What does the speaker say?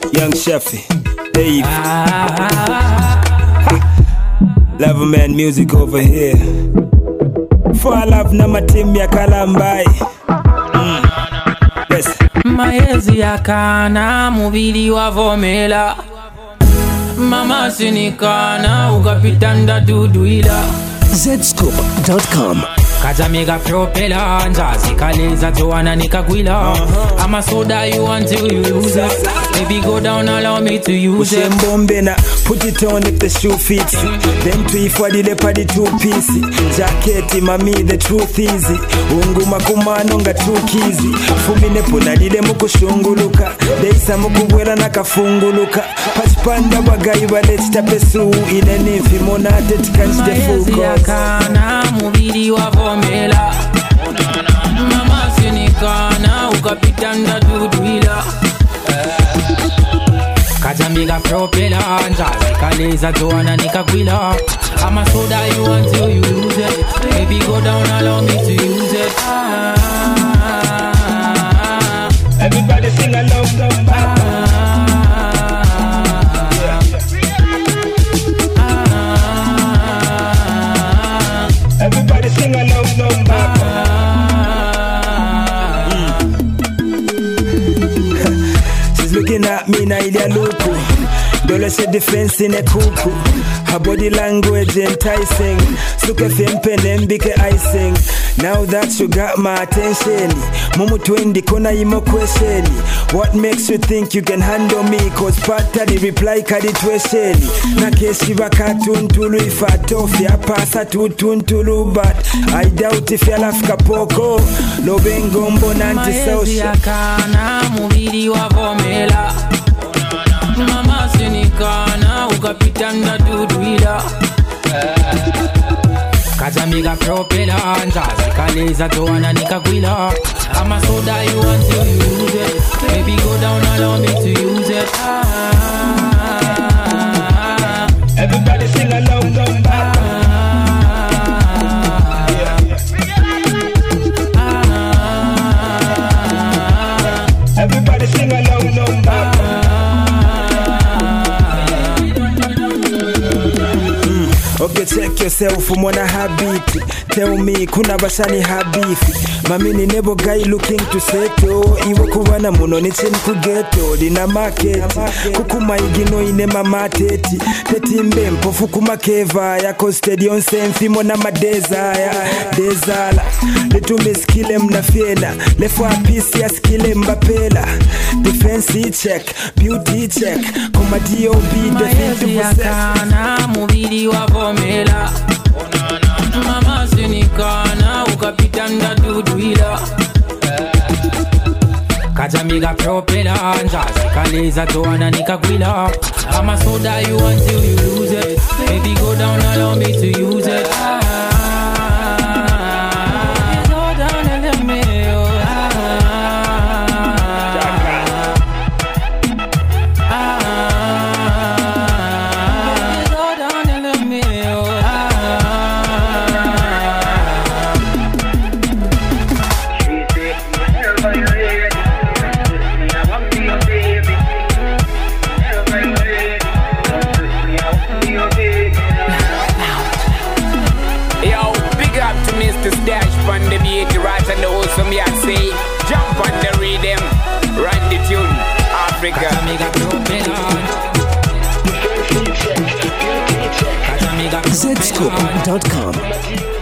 Young Sheffy, Dave. Loverman music over here. For I love na matim ya kalambai. Yes. Maezi yakana mubili wavomela. Mama sinikana ukapitanda duduila. Zscoop.com. Kajamiga propela njazi kaleza joana nikagwila. I'm a soda you until you use it. Baby go down, allow me to use it. Ushembombena, put it on if the shoe fits. Then twi for the leopard 2-piece. Jacket, mami, the truth easy. Unguma kumano nga chukizi. Fumine puna dile mukushunguluka. Deisa mukubwela nakafunguluka. Pachipanda wagayi walechita pesu. Ine nifi monate tikanjite fuko. Maezi yakana mubili wavomela. Mama sinikana ukapitanda duduila. Kajamiga propela njazi kaleza joana nikagwila. I'm a soda you until you use it. Baby go down, allow me to use it. Everybody sing along, come back. Everybody sing along, come back. She's looking at me na ile luku. Dole she defense in a kuku. Her body language enticing. Suke fempe nembike icing. Now that you got my attention, Mumu twendi kona imo question. What makes you think you can handle me? Cause pata the reply kadi twesheni. Na keshi wakatuntulu if I tough ya pasa tutuntulu. But I doubt if ya lafka poko. Lobengombo nanti Maezi social. yakana mubili wavomela. Mama sinikana ukapitanda duduila. Kajamiga propela njazi kaleza joana nikagwila. I'm a soda you until you use it. Baby go down, allow me to use it. Everybody sing along, come back. Everybody sing along, come back. Okay, check yourself, mwana habiti. Tell me, kuna bashani habifi. Mamini nebo guy looking to settle. Iwe kubana muno ni chini kugeto. Dina market, kukuma igino ine mamateti. Tetimbe mpofu kumakeva ya stadium senfi mona madesire. Desala, letume skile mnafyena. Lefwa pisi ya skile mbapela. Defense check, beauty check. Kuma D.O.B. Maezi yakana mubili wavomela. Mama sinikana ukapitanda duduila. Kajamiga propela njazi kaleza joana nikagwila. I'm a soda you until you lose it. Baby go down, allow me to use it. Go down and let me Dash on the beat, right and the awesome yeah say. Jump on the rhythm, run the tune, Africa. Zscoop.com.